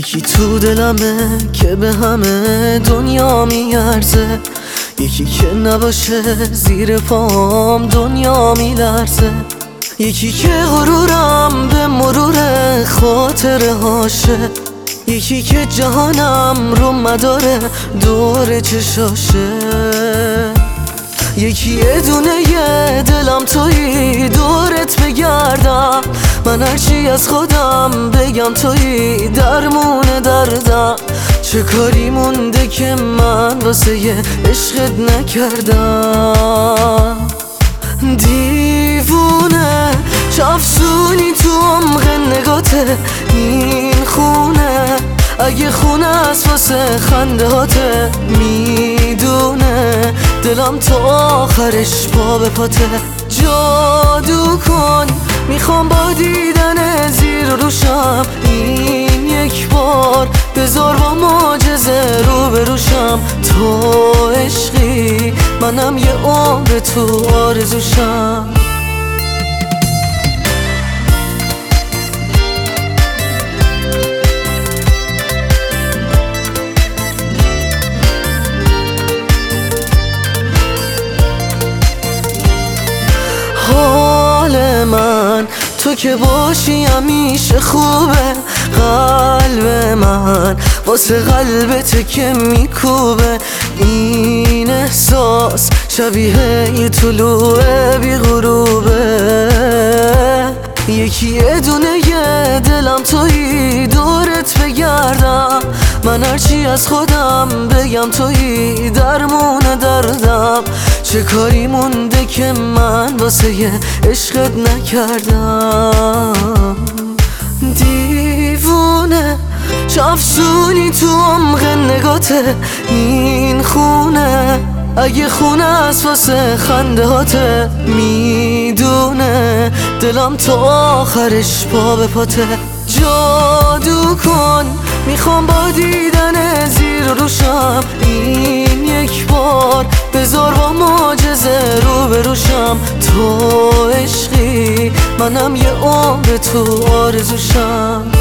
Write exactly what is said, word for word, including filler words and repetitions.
یکی تو دلمه که به همه دنیا میارزه، یکی که نباشه زیر پام دنیا میلرزه، یکی که غرورم به مرور خاطره هاشه، یکی که جهانم رو مداره دور چشاشه، یکی یه دونه یه دلم تویی دورت بگردم، من هرچی از خودم بگم تویی درمون دردم، چه کاری مونده که من واسه یه عشقت نکردم. دیوونه چه افسونی تو عمق نگاته این خونه، اگه خونه است واسه خنده هاته میدونه، دلم تا آخرش پا به پاته. جادو کن میخوام با دیدن زیر روشم این یک بار، بذار با معجزه رو بروشم، تو عشقی منم یه عمر تو آرزوشم. حال من تو که باشی همیشه خوبه، قلب من واسه قلبت که میکوبه، این احساس شبیه یه طلوع بی غروبه، یکی یه دونه یه دلم تویی دورت بگردم، من هرچی از خودم بگم تویی درمون دردم، چه کاری مونده که من واسه یه عشقت نکردم. دیوونه چه افسونی تو عمق نگاته این خونه، اگه خونه است واسه خنده هاته میدونه، دلم تا آخرش پا به پاته. جادو کن میخوام با دیدن زیر روشم این یک بار، بذار با معجزه رو بروشم، تو عشقی منم یه عمر تو آرزوشم.